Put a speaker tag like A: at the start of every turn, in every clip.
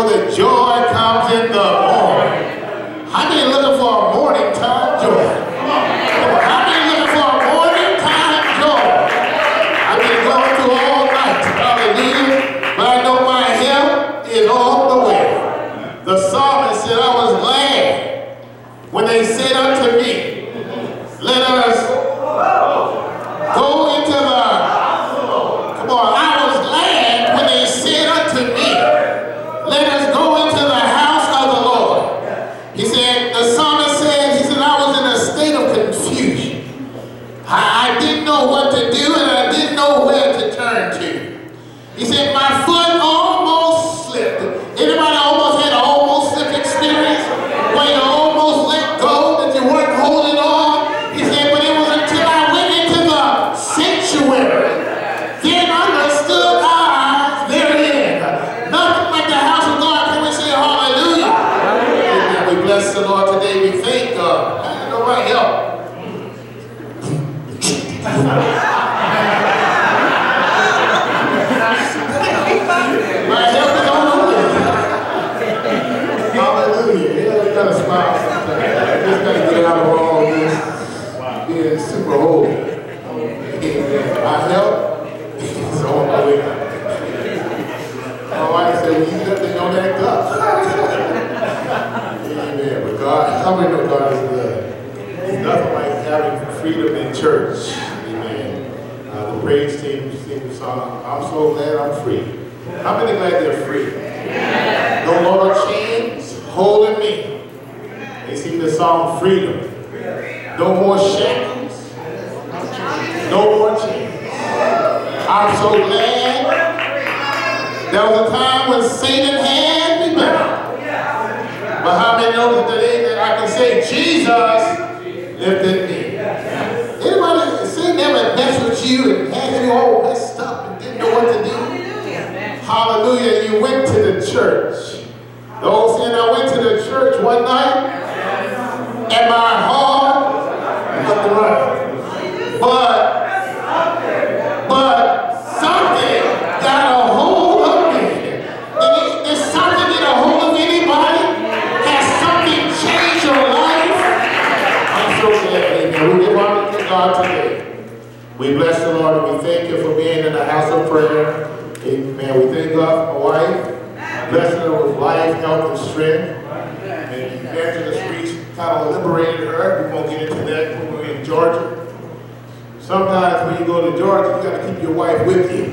A: know that joy comes in the morning? How many looking for a morning time joy? How many looking for a morning time joy? I've been going through all night, hallelujah, but I know my help is on the way. The psalmist said, I was glad when they said unto me, let us go into the, come on, I was glad when they said unto me, let us go into the house of the Lord. He said, the psalmist said, he said, I was in a state of confusion. I didn't know what to do and I didn't know where to turn to. He said, my foot almost slipped. Anybody almost had an almost slip experience? Where you almost let go, that you weren't holding on? He said, but it was until I went into the sanctuary, then understood I therein. Nothing like the house of God. Can we say hallelujah? Hallelujah. We bless the Lord today. We thank God. I know my help. My help is on the way. Hallelujah. Yeah, we gotta smile sometimes. I just gotta get out of all this being super holy. Amen. My help is on the way. My wife said, well, you got to don't act up. Amen. But God, how many know God is good? There's nothing like having freedom in church. Amen. The praise team sing the song, I'm so glad I'm free. How many glad they're free? No longer chains holding me. They sing the song freedom. No more shackles. No more chains. I'm so glad. There was a time when Satan had me bound. But how many know that today that I can say Jesus lifted me? Anybody, Satan ever messed with you and had you all messed up and didn't know what to do? Hallelujah. You went to the church. The old saying, I went to the church one night and my heart was running. But something got a hold of me. There's something get a hold of anybody? Has something changed your life? I'm so glad, amen. We give honor to God today. We bless the Lord and we thank you for being in the house of prayer. Amen. We thank God for my wife. Bless her with life, health, and strength. And Evangelist Reese kind of liberated her. We won't get into that when we're in Georgia. Sometimes when you go to Georgia, you got to keep your wife with you.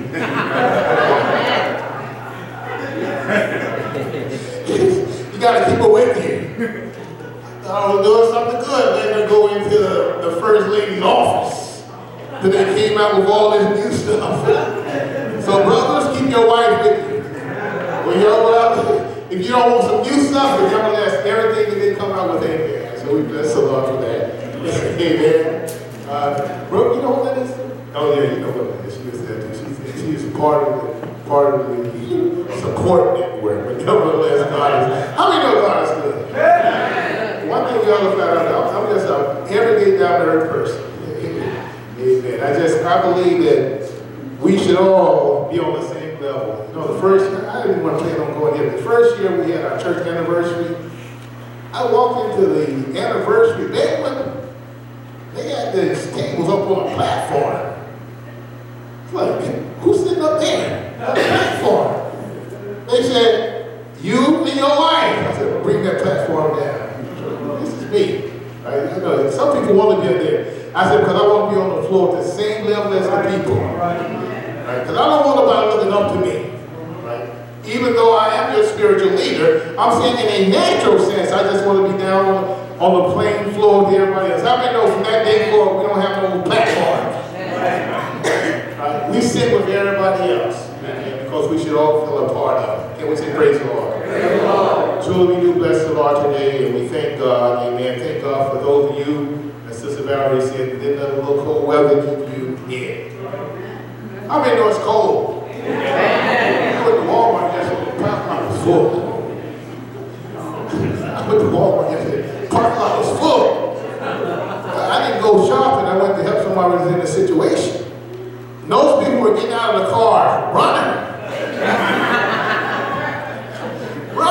A: You got to keep her with you. I was doing something good, letting her go into the First Lady's office. Then they came out with all this new stuff. So brothers, keep your wife with you. When y'all go out, if you don't want some new stuff, then y'all ask everything that they come out with, amen. So we bless the Lord for that. Amen. Brooke, you know what that is? Oh yeah, you know what that is. She was there too. She is part of the support network. But nevertheless, God is. How many know God is good? One thing you all found out, I'm just an everyday down to earth person. Amen. I believe that we should all be on the same level. You know, I didn't want to plan on going here. The first year we had our church anniversary, I walked into the anniversary banquet. They had these tables up on a platform. It's like, who's sitting up there on the platform? They said, you and your wife. I said, well, bring that platform down. This is me. Right? You know, some people want to be up there. I said, because I want to be on the floor at the same level as the people. Right? Because I don't want nobody looking up to me. Right? Even though I am your spiritual leader, I'm saying in a natural sense, I just want to be down on the plain floor with everybody else. How many know from that day forward, we don't have no platforms? Right? We sit with everybody else. Because we should all feel a part of it. Can we say praise the Lord? Praise the Lord. Truly we do bless the Lord today, and we thank God. Amen. Thank God for those of you, as Sister Valerie said, that didn't have a little cold weather keep you in. How many know it's cold? I went to Walmart yesterday, parking lot was full. I went to Walmart yesterday, parking lot was full. I didn't go shopping, I went to help somebody who was in a situation. And those people were getting out of the car, running.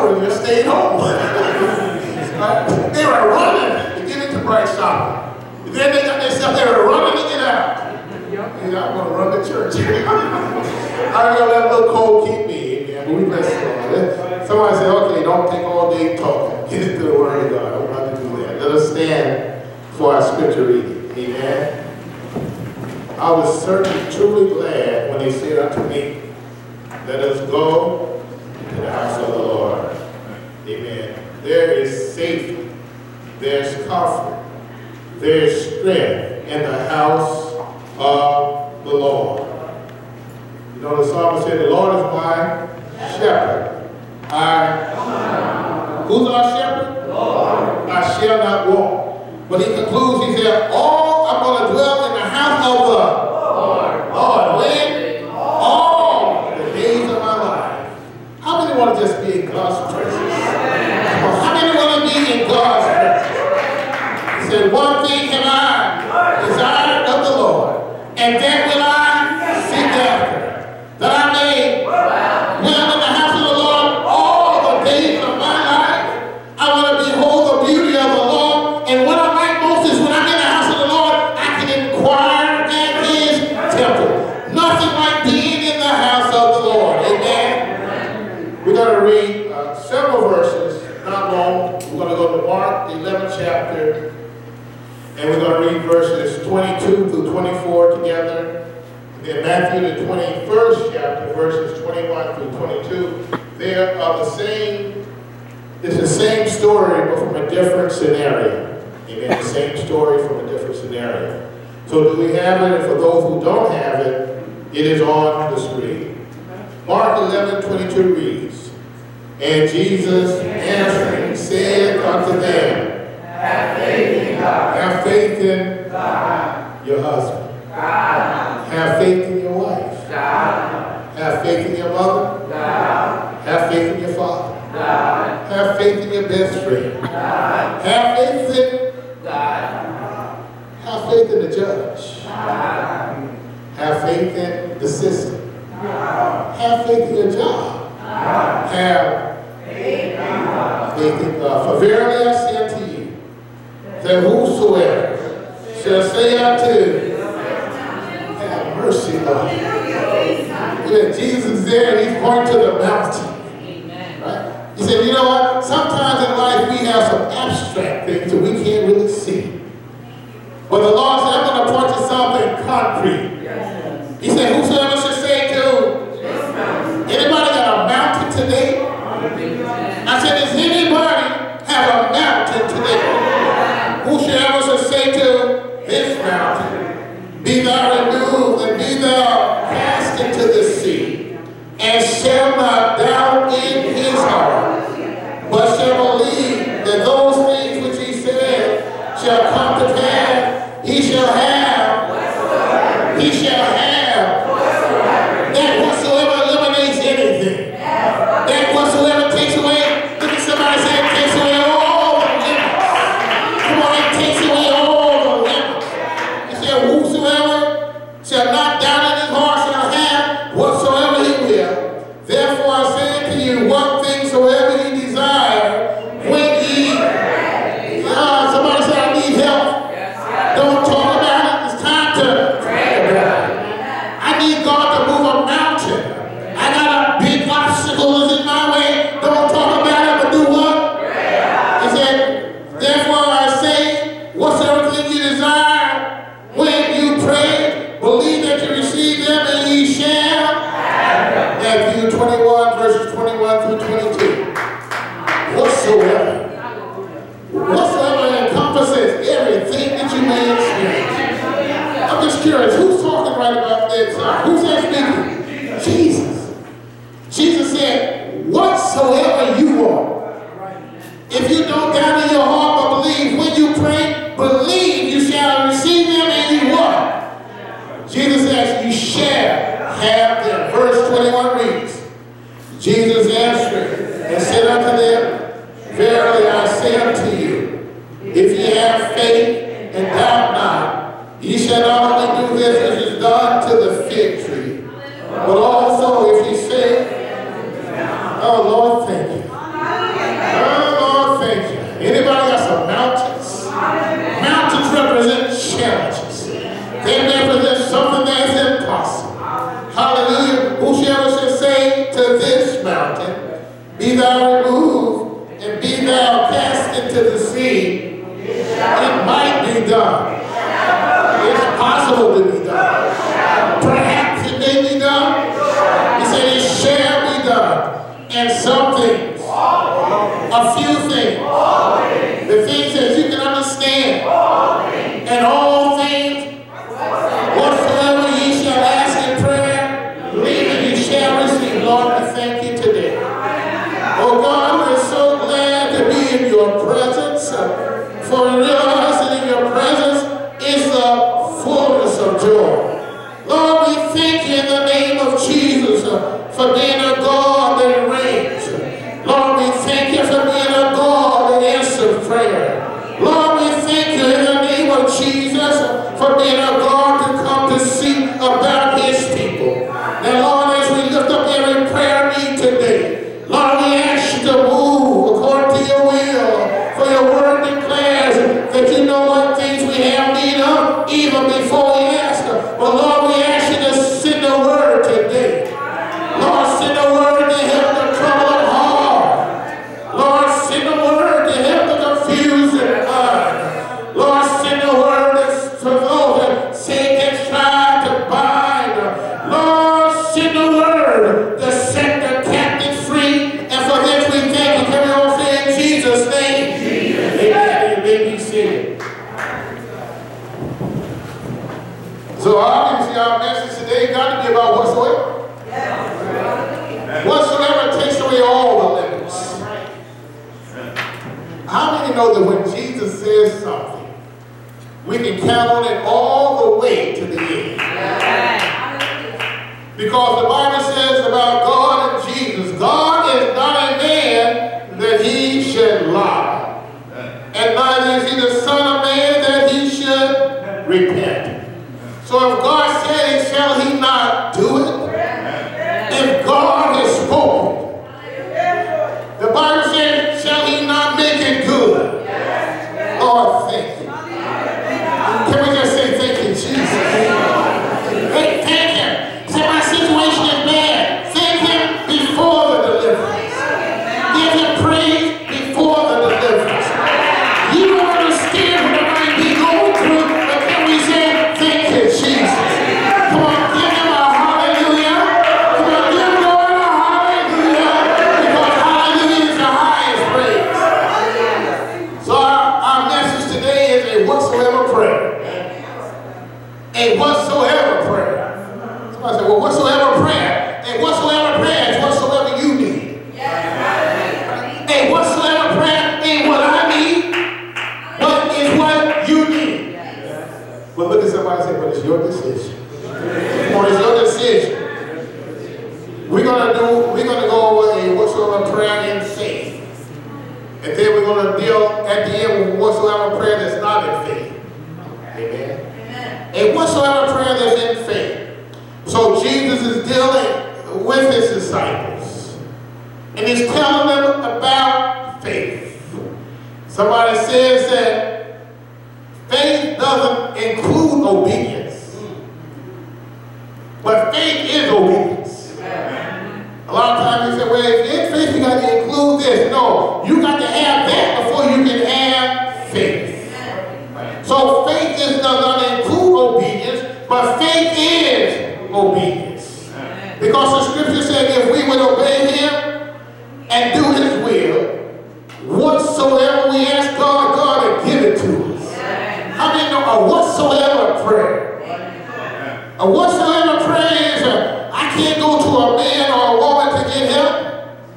A: would have just stayed home. Right? They were running to get into Bright Shop. Then they got themselves, they were running to get out. I'm going to run the church. I don't let little cold keep me in there, but we bless God. Somebody said, okay, don't take all day talking. Get into the Word of God. I'm about to do that. Let us stand for our scripture reading. Amen. I was certainly truly glad when they said unto me, let us go to the house of the Lord. Amen. There is safety. There's comfort. There's strength in the house of the Lord. You know, the psalmist said, the Lord is my shepherd. Who's our shepherd? Lord. I shall not walk. But he concludes, he said, I'm going to dwell in the house of the Lord. Lord, when? All the days of my life. How many want to just be in God's presence? How many want to be in God's presence? He said, one thing have I desired of the Lord, and that will I seek after, that I may dwell in the house of the Lord all the days of my life. I want to behold the beauty of the Lord, and what I like most is when I'm in the house of the Lord, I can inquire at his temple. Nothing like being in the house of the Lord. Amen. We're going to read several verses, not long. We're going to go to Mark, the 11th chapter, and we're going to read verses 22 through 24 together. And then Matthew, the 21st chapter, verses 21 through 22. They are the same, it's the same story, but from a different scenario. Amen. The same story from a different scenario. So do we have it? And for those who don't have it, it is on the screen. Mark 11:22 reads, and Jesus answering said unto them, have faith in God. Have faith in God. Your husband. God. Have faith in your wife. God. Have faith in your mother. God. Have faith in your father. God. Have faith in your best friend. God. Have faith in God. Have faith in the judge. God. Have faith in the system. God. Have faith in your job. God. Have faith in God. For verily I say unto you, that whosoever shall say unto, have mercy, Lord. Yeah, Jesus is there and he's pointing to the mountain. Right? He said, you know what? Sometimes in life we have some abstract things that we can't really see. But the Lord said, I'm going to point to something concrete. He said, whosoever shall say to, anybody got a mountain today? I said, does anybody have a mountain today? Whosoever shall say to this mountain, be thou removed and be thou cast into the sea, and shall not doubt in his heart, but shall believe that those things which he said shall come to pass, he shall have that whatsoever eliminates anything, that whatsoever takes away, look at somebody say it takes away all the limits. Come on, it takes away all the limits. He said, whosoever shall not doubt in his heart shall have whatsoever he will. Therefore I say unto you, what things soever ye desire, when ye, somebody say, I need help. Don't talk about it. It's time to pray about it. I need God to move a mountain. I got a big obstacle in my way. Don't talk about it, but do what? He said, therefore I say, whatsoever thing you desire, when you pray, believe that you receive them and ye shall. Matthew 21, verses 21 through 22. Whatsoever encompasses everything that you may experience. I'm just curious, who's talking right about that time? Who's that speaking? Jesus. Jesus said, whatsoever you want. If you don't doubt in your heart but believe, when you pray, believe you shall receive them and you what? Jesus says, you shall have them. Verse 21 reads, Jesus answered and said unto them, verily I say unto you, if ye have faith and doubt not, ye shall not only do this which is done to the fig tree, but also if ye say, oh Lord, thank you. be thou removed, and be thou cast into the sea, it might be done. It's possible to be done. Perhaps it may be done. He said it shall be done. And some things, a few things, the things that you can understand, and all things, whatsoever ye shall ask in prayer, believe that ye shall receive. Lord, we thank you today. Oh God, we're so glad to be in your presence, for realizing in your presence is the fullness of joy. Lord, we thank you in the name of Jesus for being a God that reigns. Lord, we thank you for being a God that answers prayer. Lord, we thank you in the name of Jesus for being a God to come to see about his people. Now, Lord, as we lift up every prayer need today, Lord, we ask you to move according to your will. For your word declares that you know what things we have need of even before we ask. But Lord, we ask you to send a word today. Lord, send a word to help the troubled heart. Lord, send a word to help the confused mind. Lord, send a word for those that Satan tried to bind. Lord, send a word to set the captive free. And for this we thank you. Can we all say in Jesus' name? Amen. You may be seated. So obviously our message today got to be about whatsoever. Whatsoever takes away all the limits. How many know that when Jesus says something, we can count on it all the way to the end? Because the Bible says about God and Jesus, God is not a man that he should lie, and neither is he the Son of Man that he should repent. So if God said it, shall he not do it? If God has spoken, the Bible says, shall he not make it good? Lord, thank you. Can we just say thank you, Jesus? Hey, thank him. Say my situation is bad. Thank him before the deliverance. Give him praise before the deliverance. You don't understand what I might be going through, but can we say thank you, Jesus? Come on, give him a hallelujah. Come on, give God a hallelujah. Because hallelujah is the highest praise. So our message today is a whatsoever prayer. A whatsoever prayer. Somebody say, well, whatsoever prayer. A whatsoever prayer is whatsoever you need. A whatsoever prayer ain't what I need, but is what you need. Well, look at somebody and say, but it's your decision. Or it's your decision. We're gonna go over a whatsoever prayer in faith. And then we're gonna deal at the end with whatsoever prayer that's not in faith. Amen. A whatsoever prayer that's in faith. So Jesus is dealing with his disciples. And he's telling them about faith. Somebody says that faith doesn't include obedience. But faith is obedience. A lot of times you say, well, if you're in faith, you got to include this. No, you got to have that before you can have faith. So faith does not include obedience, but faith is obedience. Because the scripture said if we would obey him and do his will, whatsoever we ask God, God will give it to us. How many know a whatsoever prayer? A whatsoever prayer is I can't go to a man or a woman to get help.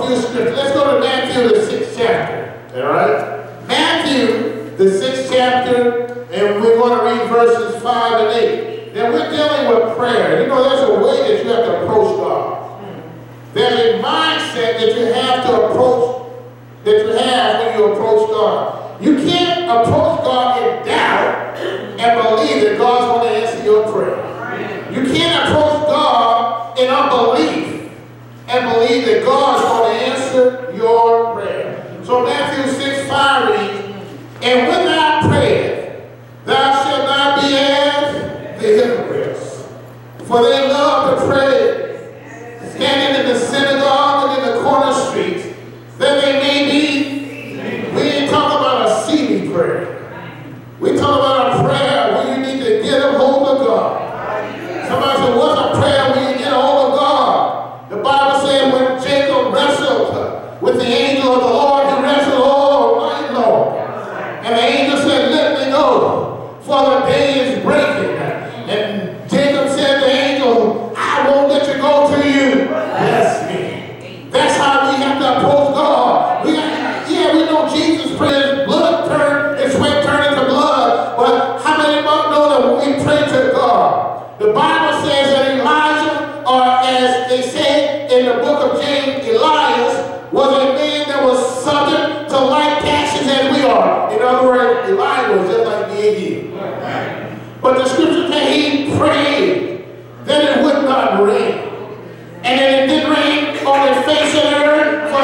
A: few scriptures. Let's go to Matthew, the 6th chapter. All right? Matthew, the 6th chapter, and we're going to read verses 5 and 8. Now, we're dealing with prayer. You know, there's a way that you have to approach God. There's a mindset that you have to approach, that you have when you approach God. You can't approach God in doubt and believe that God's going to answer your prayer. You can't approach God in unbelief and believe that God's going to answer your prayer. So Matthew 6:5 reads, "And when thou prayest, thou shalt not be as the hypocrites, for they love to pray standing in the synagogue and in the corner streets, that they may be." We ain't talking about a seedy prayer. We talk about a prayer where you need to get a hold of God. Somebody said, "What's a prayer when you get a hold of God?" The Bible said when Jacob wrestled with the angel of the Lord, he wrestled all night long. And the angel said, "Let me go, for the day is breaking." And Jacob said to the angel, "I won't let you go till you bless me." That's how we have to approach God. We know Jesus prayed, blood turned, and sweat turned into blood. But how many of us know that when we pray to God, the Bible says that Elijah, or as they say in the book of James, Elias was a man that was subject to like passions as we are. In other words, Elijah was just like me and you. But the scripture says he prayed that it would not rain. And then it didn't rain on the face of the earth for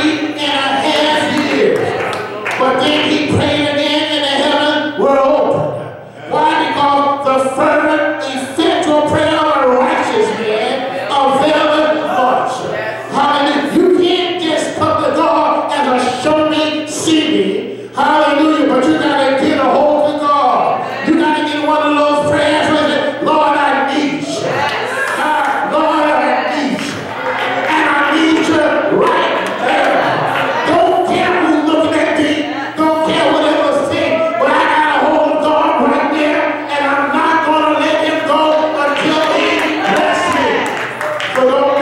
A: 3.5 years. But then he prayed again and the heavens were open. Why? Because the fervent, effectual prayer of a righteous man availeth much. Hallelujah. You can't just come to God as a show me, see me. Hallelujah. But you got to get a hold of God. You got to get one of those prayers where you say, "Lord, I need you. Lord, I need you. And I need you right there." Don't care who's looking at me. Don't care what it was saying. But I got a hold of God right there. And I'm not going to let him go until he blesses me. So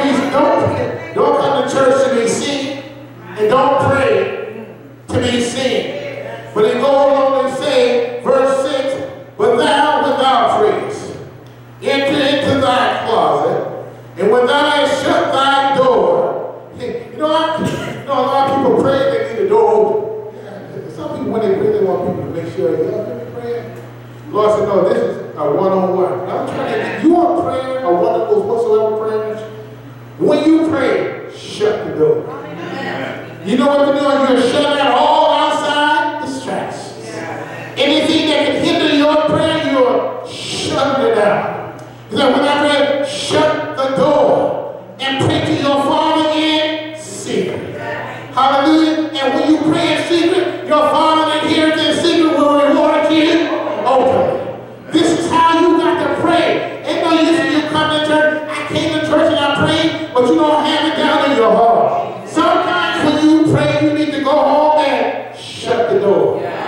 A: don't come to church to be seen. And don't pray to be seen. But it goes on and say, verse 6, "But thou, when thou prayest, enter into thy closet, and when thou hast shut thy door." You know, a lot of people pray, they need the door open. Some people, when they pray, they want people to make sure they are praying. Lord said, "No, this is a one-on-one." I'm trying to, you want prayer, or one of those whatsoever prayers? When you pray, shut the door. You know what you're doing? You're shutting out all outside distractions. Anything that can hinder your prayer, you're shutting it out. He said, when I pray, shut the door and pray to your Father in secret. Hallelujah. And when you pray in secret, your Father that hears in secret will reward you openly. This is how you got to pray. Ain't no use in you come to church. I came to church and I prayed, but you don't have it down in your heart. Sometimes when you pray, you need to go home and shut the door.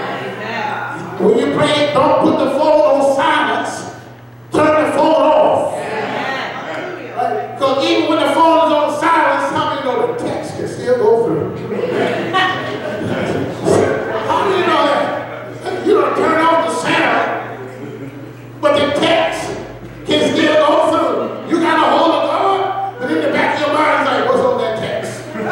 A: When you pray, don't put the phone on silence. Turn the phone off. Because even when the phone is on silence, how many know the text can still go through? How do you know that? You don't turn off the sound, but the text can still go through. You got a hold of God, but in the back of your mind is like, what's on that text?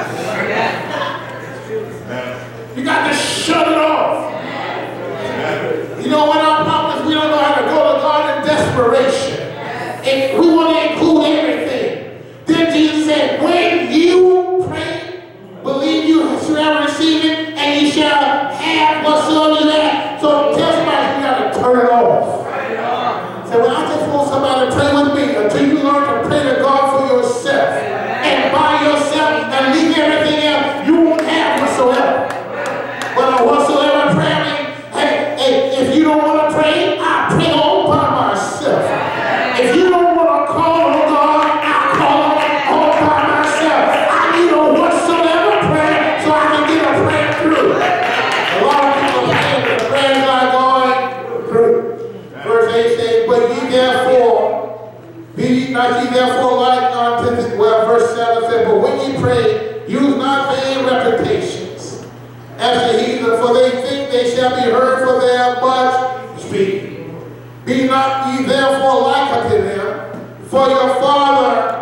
A: You got to shut it off. You know, when our problems, we don't know how to go to God in desperation. And we want to include everything. Then Jesus said, when you pray, believe you shall receive it, and you shall have whatsoever you have. So tell somebody you got to turn it off. Say, well, I just want somebody to pray with me until you learn to pray to God for yourself. And by yourself and leave everything else, you won't have whatsoever. But whatsoever prayer means, hey, if you don't want to pray, I pray all by myself. If you don't want to call on God, I call all by myself. I need a whatsoever prayer so I can get a prayer through. A lot of people saying the prayers are going through. Verse 8 says, but ye therefore, be not ye therefore like unto the, well, verse 7 says, but when ye pray, use not vain reputations as the heathen, for they think they shall be heard for their much speaking. Be not ye therefore like unto them, for your Father,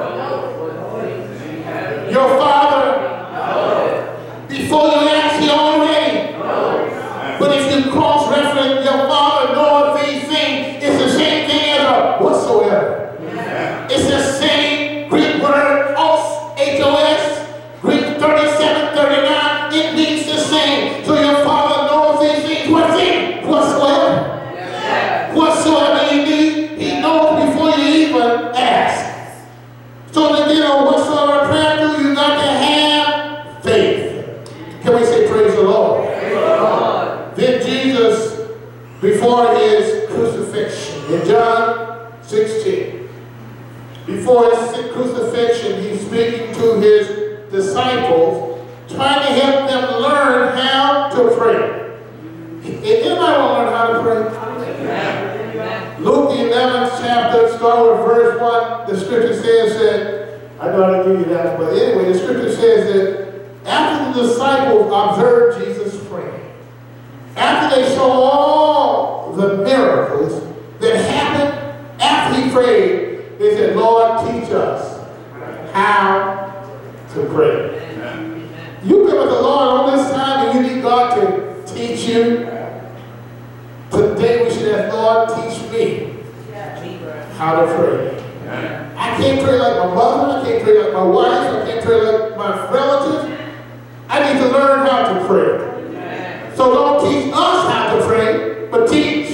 A: before you ask, He already. But if you cross-reference your Father knowing these things, it's the same thing as a whatsoever. It's the same Greek word, os, H-O-S, Greek 3739, it means the same. So your Father knows these things. What thing? Whatsoever. Whatsoever you need, He knows before you even ask. So that you know whatsoever prayer do, you got to have faith. Can we say praise the Lord? Praise the Lord. Then Jesus, before his crucifixion, in John 16, before his crucifixion, he's speaking to his disciples, trying to help them learn how to pray. Anybody want to learn how to pray? Luke, the 11th chapter, start with verse 1. The scripture says that, I know how to give you that, but anyway, the scripture says that after the disciples observed Jesus praying, after they saw all the miracles that happened after he prayed, they said, Lord, teach us how to pray. You've been with the Lord all this time and you need God to teach you. Today we should ask, Lord, teach me how to pray. I can't pray like my mother, I can't pray like my wife, I can't pray like my relatives. I need to learn how to pray. So don't teach us how to pray, but teach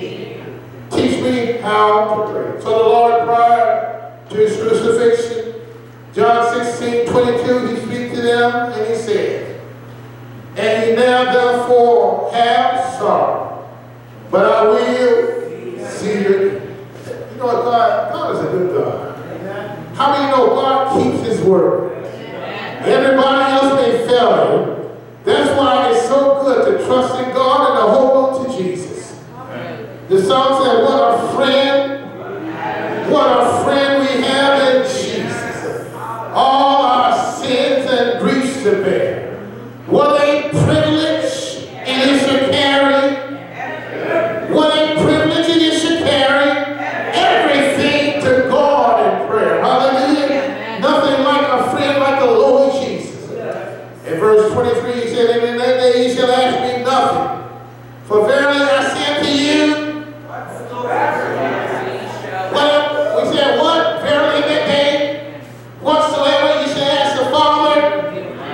A: me how to pray. So the Lord, prior to his crucifixion, John 16:22, he speaks to them and he said, and ye now therefore have sorrow, but I will see you. You know what, God is a good God. How many know God keeps his word? Everybody else may fail you. That's why it's so good to trust in God and to hold on to Jesus. The song said, what a friend we have in Jesus. All our sins and griefs to bear. What a privilege it is to carry. What a privilege it is to carry everything to God in prayer. Hallelujah. Nothing like a friend like the Lord Jesus. In verse 23, he said, and in that day ye shall ask me nothing. For verily I say unto you, we said what? Verily in that day, whatsoever you shall ask the Father.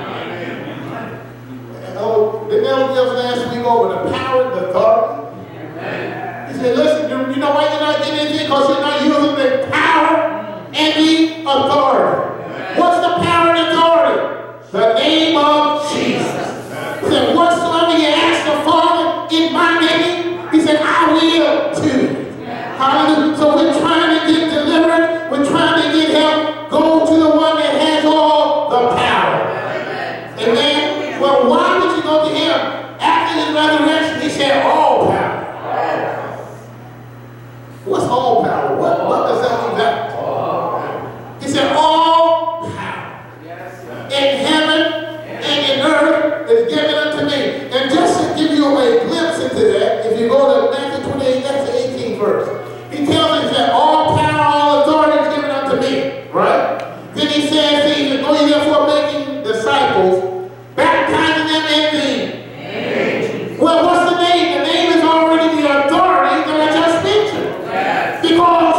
A: The devil gives last week over the power and the authority. He said, listen, you know why you're not getting anything? Because you're not using the power and the authority. What's the power and authority? The name of Jesus. He said, whatsoever you ask the Father in my name, he said, I will too. Hallelujah. So we're trying to get delivered. We're trying to get help. Go to the one that has all the power. Amen. Well, why would you go to him? After his resurrection, he said all power. What's all power? What does that mean? He said all power in heaven and in earth is given unto me. And just to give you a glimpse into that, if you go to Matthew 28, that's the 18th verse. He tells us that all power, all authority is given unto me, right? Then he says things, and go ye therefore making disciples, baptizing them in the name. Well, what's the name? The name is already the authority that I just mentioned. Yes. Because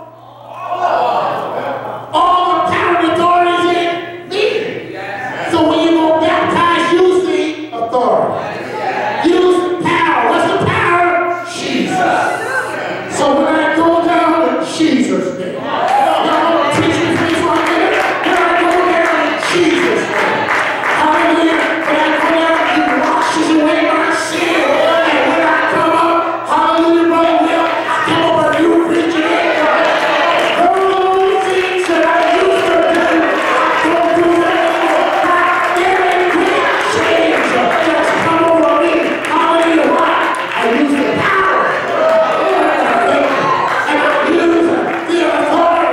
A: all the power and authority is in me. Yes. So when you go baptize, use the authority. Yes. Use power. What's the power? Jesus. So when I go down in Jesus' name, y'all teach me please for a minute. When I go down in Jesus' name, hallelujah. When I go down, he washes away my sin. And when I come up, hallelujah, brother Will, I come up a new creature. Those things that I used to do, I don't do that anymore. Everything changed. Just come over me. Hallelujah. Why? I use the power. And I use the authority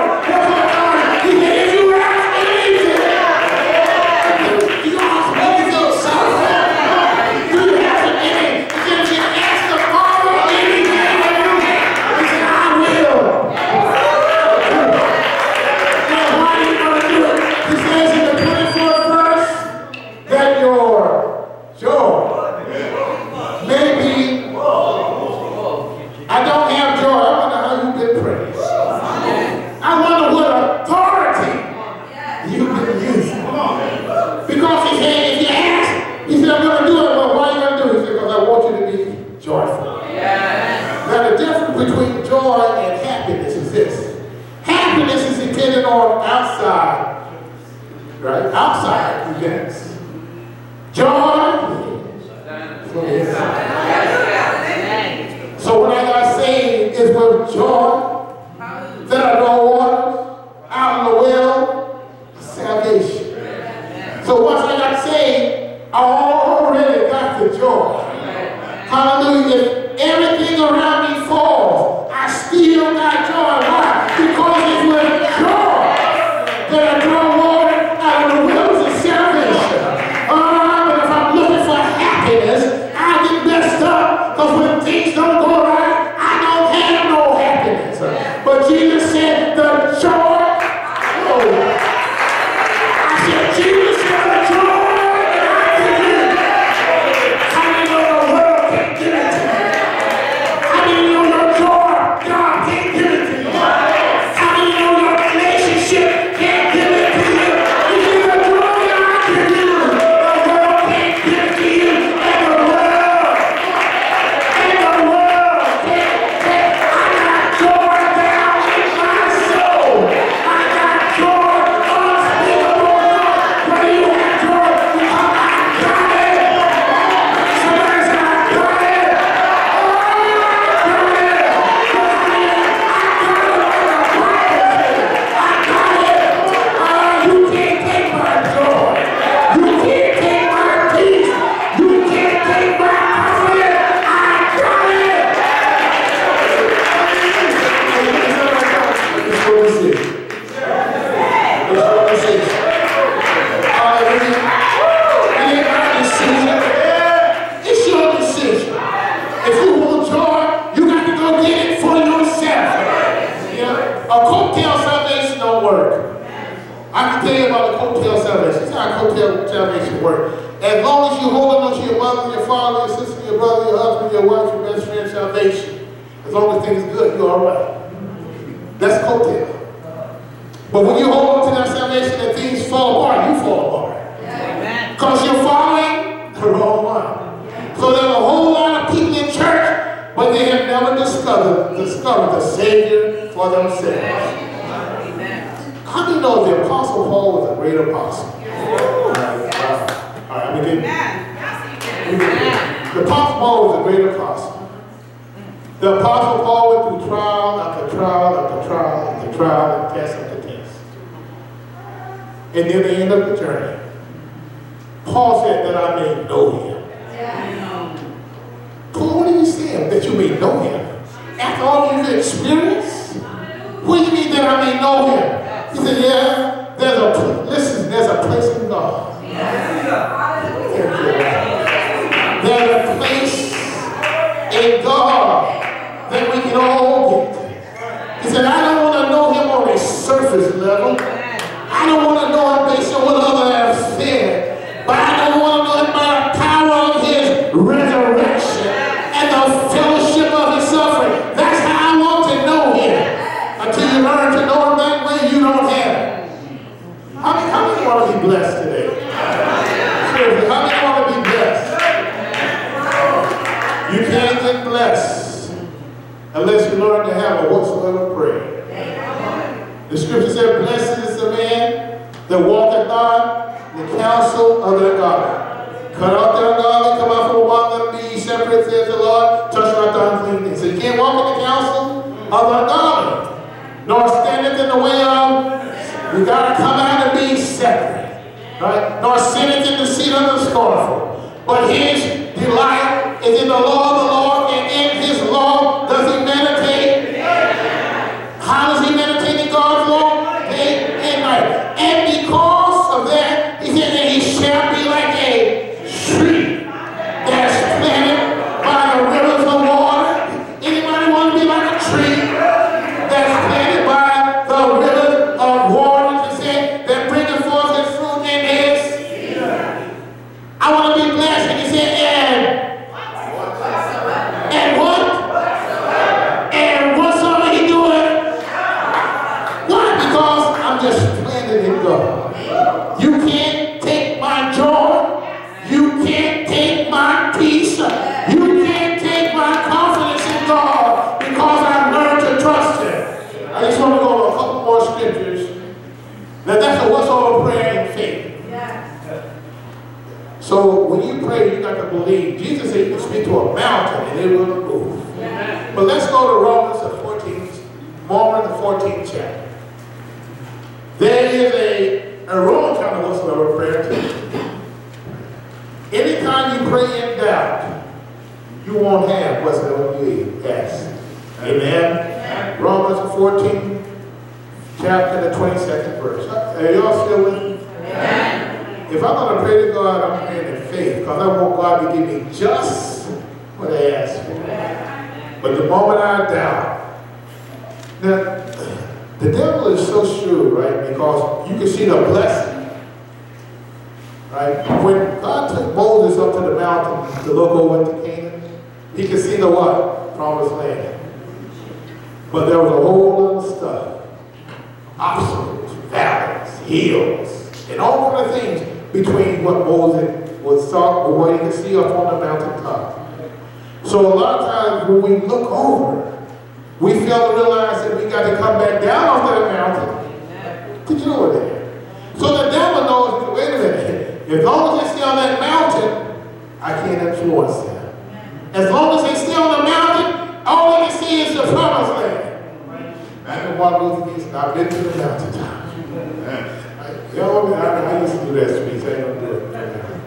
A: depending on outside, right? Outside events. Joy from inside. So when I got saved, it was joy. Then I draw water out of the well of salvation. So once I got saved, I already got the joy. Hallelujah. If everything around me falls, I still got joy. Why? Because it was joy that I draw water out of the wells of salvation. But if I'm looking for happiness, I get messed up. Because when things don't go right, I don't have no happiness. But Jesus said the joy. I said, Jesus said the joy. As long as you hold on to your mother, your father, your sister, your brother, your husband, your wife, your best friend, salvation, as long as things are good, you're all right. That's coattail. But when you hold on to that salvation and things fall apart, you fall apart. Because you're following the wrong one. So there's a whole lot of people in church, but they have never discovered the Savior for themselves. How do you know the Apostle Paul was a great apostle? All right, we did. The Apostle Paul was a great apostle. The Apostle Paul went through trial after trial after trial after trial and test after test. And near the end of the journey, Paul said that I may know him. Paul, what are you saying? That you may know him? After all you've experienced? What do you mean that I may know him? He said, yeah, there's a place in God. There's a place in God that we can all get. He said, I don't want to know him on a surface level. I don't want to know him based on what others have said. But I don't want to know him by the power of his resurrection and the fellowship of his suffering. That's how I want to know him. Until you learn to know him that way, you don't have it. How many want to be blessed today? Seriously, how many want to be blessed? You can't get blessed unless you learn to have a whatsoever prayer. The scripture said, blessed is the man that walketh not in the counsel of the ungodly. Cut out the ungodly, come out from among them, be ye separate, says the Lord, touch not the unclean things. So you can't walk in the counsel of the ungodly, nor standeth in the way of. You got to come out and be separate, right? Nor sitteth in the seat of the scornful. But his delight is in the law of the Lord, and in his law does he meditate. How does he meditate in God's law? Day and night. And because of that, he said that he shall be like a tree that's planted by the rivers of water. Anybody want to be like a tree that's planted by the rivers of water? I want to be blessed. And he said, and what? And whatsoever he doing? Why? Because I'm just planted in God. You can't take my joy. You can't take my peace. You can't take my confidence in God because I've learned to trust him. I just want to go over a couple more scriptures when you pray, you got to believe. Jesus said you can speak to a mountain and it will move. Yeah. But let's go to Romans the 14th chapter. There is a Roman kind of whatsoever prayer too. Anytime you pray in doubt, you won't have whatsoever you ask. Amen. Romans 14th chapter, the 22nd verse. Are y'all still with me? Amen. If I'm going to pray to God, I'm praying in faith because I want God to give me just what I ask for. But the moment I doubt, now, the devil is so shrewd, right? Because you can see the blessing, right? When God took Moses up to the mountain to look over to Canaan, he could see the what? Promised land. But there was a whole other stuff. Obstacles, valleys, hills, and all kind of things between what Moses was saw or what he could see up on the mountaintop. So a lot of times when we look over, we fail to realize that we got to come back down off that mountain to get over there. So the devil knows, wait a minute, as long as they stay on that mountain, I can't influence them. As long as they stay on the mountain, all they can see is the promised land. Back in Martin Luther King, I've been to the mountaintop. I used to do that speech. I don't do it.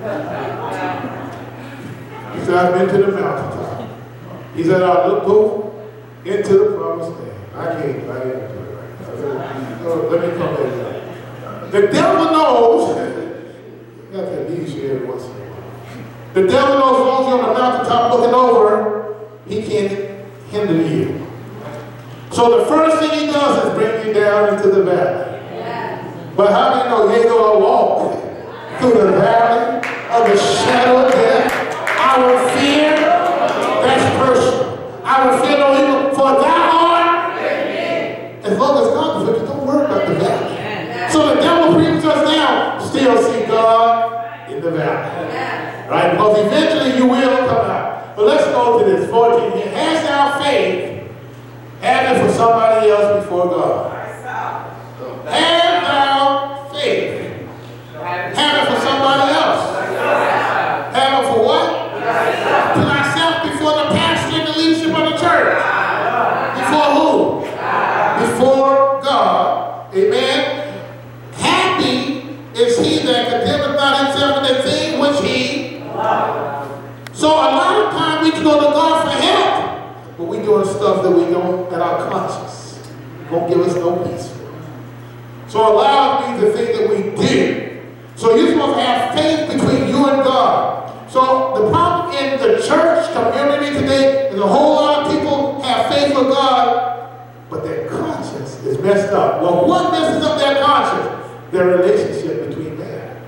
A: He said, I've been to the mountaintop. He said, I looked over into the promised land. I can't do it right now. So let me come back. The devil knows, you got to leave you every once in a while. The devil knows as long as you're on the mountaintop looking over, he can't hinder you. So the first thing he does is bring you down into the valley. But how many know you're going to walk through the valley of the shadow of death? I will fear, that's personal. I will fear no evil, for thou art with me. As long as God is with you, don't worry about the valley. So the devil brings us down, still see God in the valley. Right? Because eventually you will come out. But let's go to this 14 here. Has thou faith, have it for somebody else before God. Have thou faith. Have it for somebody else. Have it for what? To thyself before the pastor and the leadership of the church. Before who? Before God. Amen. Happy is he that condemneth not himself in the thing which he loves. So a lot of times we go to God for help, but we doing stuff that we don't, that our conscience won't give us no peace for. So allow me the thing that we do. So you're supposed to have faith between you and God. So the problem in the church community today is a whole lot of people have faith with God, but their conscience is messed up. Well, what messes up their conscience? Their relationship between them.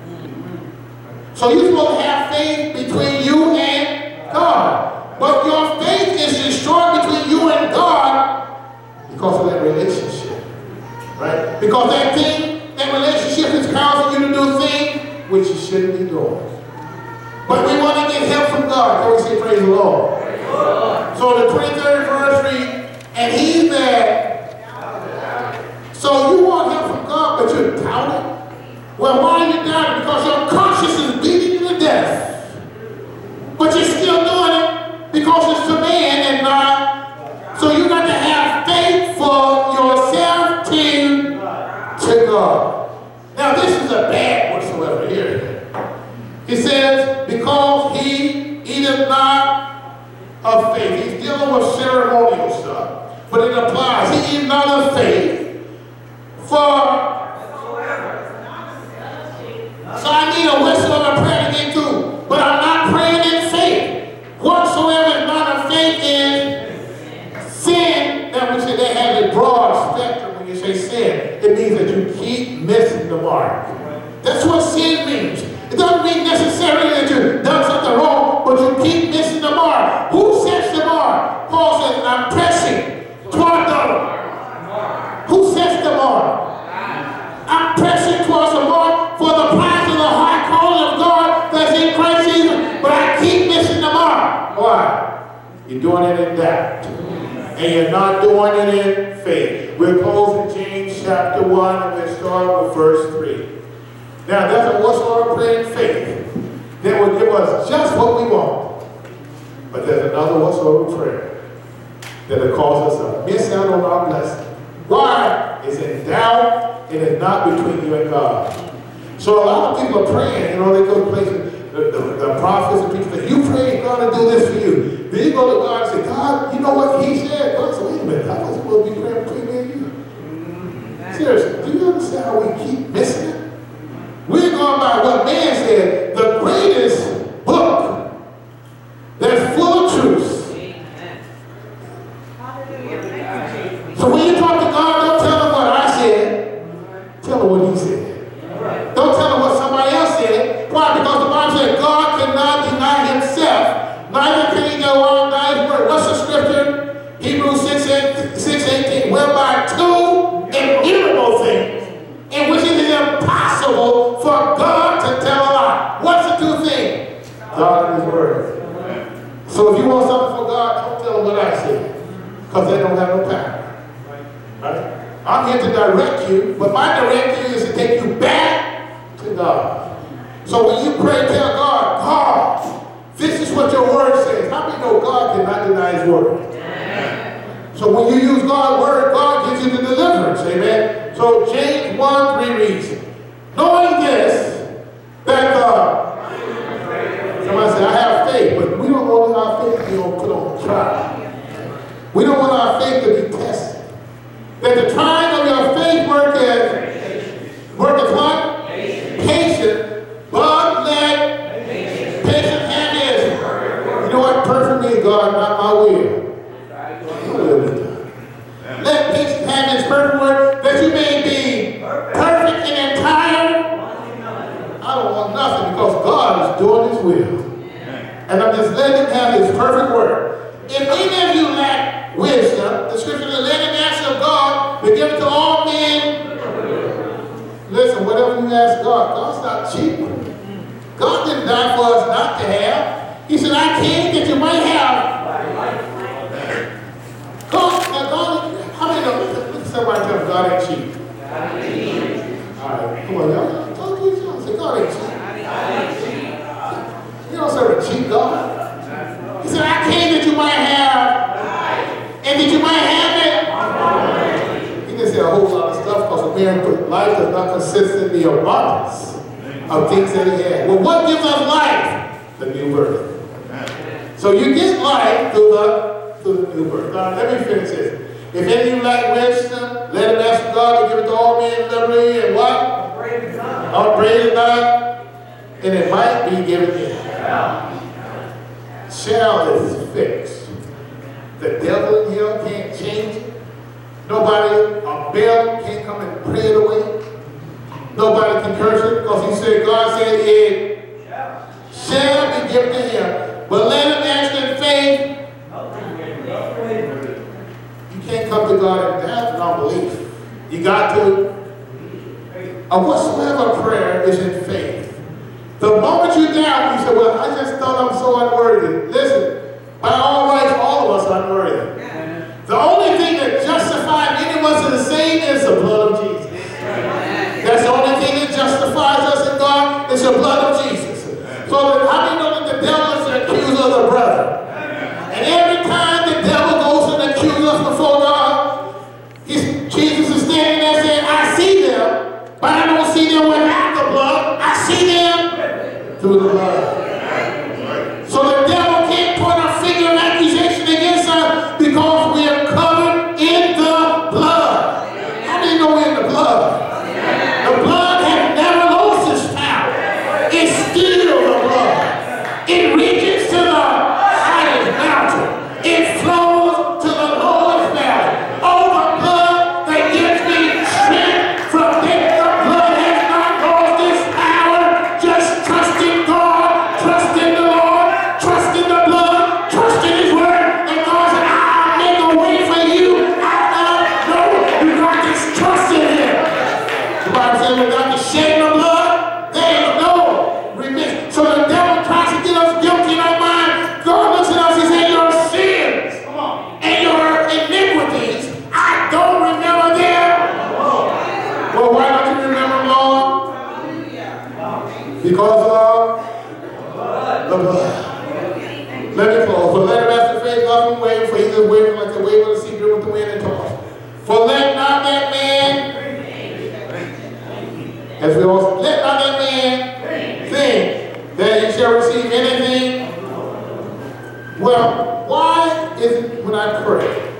A: So you're supposed to have faith between you and God. But your faith is destroyed between you and God because of that relationship. Right? Because that thing, that relationship is causing you to do things which you shouldn't be doing. But we want to get help from God. Can we say praise the Lord? Praise the Lord. So the 23rd verse reads, and he that. So you want help from God, but you're doubting? Well, why are you doubting? Because your conscience is beating you to death. But you're still doing it because it's to man and not. So you got to have faith for yourself to God. Now this is a bad whatsoever here. He says, because he eateth not of faith. He's dealing with ceremonial stuff. But it applies. He eateth not of faith. For so I need a whatsoever prayer to get through. But I'm not praying in faith. Whatsoever is not of faith is sin. Now we say that has a broad spectrum when you say sin. It means that you keep missing the mark. That's what sin means. It doesn't mean necessarily that you've done something wrong, but you keep missing the mark. Who sets the mark? Paul says, I'm pressing toward the mark. Who sets the mark? I'm pressing towards the mark for the prize of the high calling of God that's in Christ Jesus, but I keep missing the mark. Why? You're doing it in doubt. And you're not doing it in faith. We're closing James chapter 1 and we're starting with verse 3. Now that's a whatsoever prayer in faith. that will give us just what we want. But there's another whatsoever prayer that will cause us to miss out on our blessing. Why? It's in doubt, and it's not between you and God. So a lot of people are praying, you know, they go to places, the prophets and people say, you pray God to do this for you. Then you go to God and say, God, you know what he said? God said, wait a minute, I was supposed to be praying between me and you. Seriously, do you understand how we keep missing it? We're going by what man said, the greatest book that's full of truths. So when you talk to God, don't tell him what I said. Tell him what he said. Don't tell him what somebody else said. Why? Because the Bible said God cannot deny himself. Neither can he deny his word. What's the scripture? Hebrews 6:18. Whereby two immutable things in which it is impossible for God to tell a lie. What's the two things? God and his word. So if you want something from God, don't tell him what I said. Because they don't have no power. Right? I'm here to direct you, but my directive is to take you back to God. So when you pray, tell God, God, this is what your word says. How many know God cannot deny his word? So when you use God's word, God gives you the deliverance. Amen. So James 1:3 reads, knowing this, that God, somebody say, I have faith, but we don't want our faith to be put on trial. We don't want our faith to be tested. That the trying of your faith worketh what? Patient. But let patient have his. You know what? Perfect me, God, not my will. Your will be done. Let patient have his perfect work, that you may be perfect and entire. I don't want nothing because God is doing his will. And I'm just letting him have his perfect work. If any of you lack wisdom, the scripture says, let him ask of God, but give it to all men. Listen, whatever you ask God, God's not cheap. God didn't die for us not to have. He said, I came that you might have. God, how many know? Look at somebody tell them God ain't cheap. All right, come on, y'all. Talk to each other. Say, God ain't cheap. You don't serve a cheap God. He said, I came that you might have, and that you might have it. He didn't say a whole lot of stuff because a man's life does not consist in the abundance of things that he had. Well, what gives us life? The new birth. So you get life through the new birth. Now, let me finish this. If any of you lack wisdom, let him ask God to give it to all men liberally and what? Upbraided not. And it might be given to him. Shall is fixed. The devil in hell can't change it. Nobody, a bell can't come and pray it away. Nobody can curse it because he said, God said it shall be given to him. But let him ask in faith. You can't come to God and that's an unbelief. You got to. Whatsoever prayer is in faith. The moment you doubt, you say, well, I just thought I'm so unworthy. Listen, by all rights, all of us are unworthy. The only thing that justifies any of us in the same is the blood of Jesus. That's the only thing that justifies us in God is the blood of Jesus. So that how do you know that the devil is the accuser of the brother? And every time the devil goes and accuses us before God, Jesus is standing there saying, I see them, but I don't see them without the blood. I see them through the blood. So the devil can't point a finger of accusation against us because we are covered in the blood. How many know we're in the blood? The blood has never lost its power. It's still the blood. It reaches to the highest mountain. It flows to the lowest valley. Oh, the blood that gives me strength from death. The blood has not lost its power. Just trust in God, trust in the Lord, trust in the blood, trust in his word. And God said, I'll make a way for you. I know you got this trust in him. The Bible says without the shedding of blood, there is no remission. So the devil tries to get us guilty in our mind. God looks at us and says, your sins and your iniquities, I don't remember them. Well, why don't you remember them, Lord? Because the blood. Let me close. For let him after faith love him wave, for he is waving like the wave of the sea driven with the wind and tossed. For let not that man, as we all let not that man think that he shall receive anything. Well, why is it when I pray,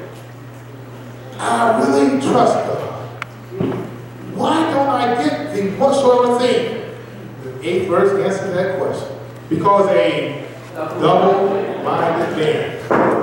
A: I really trust God? Why don't I get the whatsoever thing? The 8th verse answers that question. Because a double-minded man.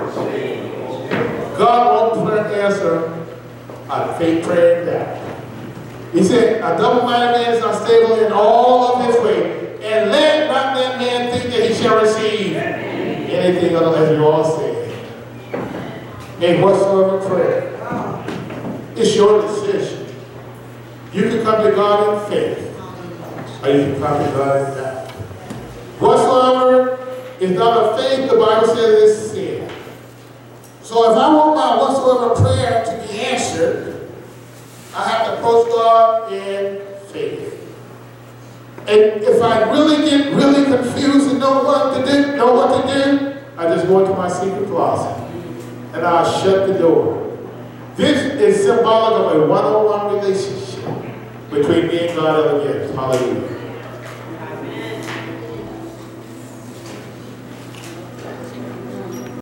A: God won't answer a faith prayer and doubt. He said, a double-minded man is unstable in all of his way, and let not that man think that he shall receive anything other than you all say. And whatsoever prayer, it's your decision. You can come to God in faith, or you can come to God in doubt. Whatsoever is not of faith, the Bible says is sin. So if I want my whatsoever prayer to be answered, I have to approach God in faith. And if I really get really confused and know what to do, I just go into my secret closet and I'll shut the door. This is symbolic of a one-on-one relationship between me and God again. Hallelujah.